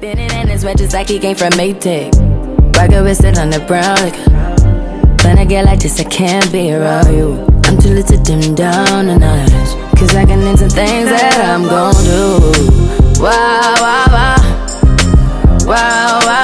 Spinning in his red just like he came from Maytag. Rocket with it on the brown liquor. When I get like this, I can't be around you. I'm too lit to dim down the night, cause I can into things that I'm gon' do. Wow, wow, wow. Wow, wow.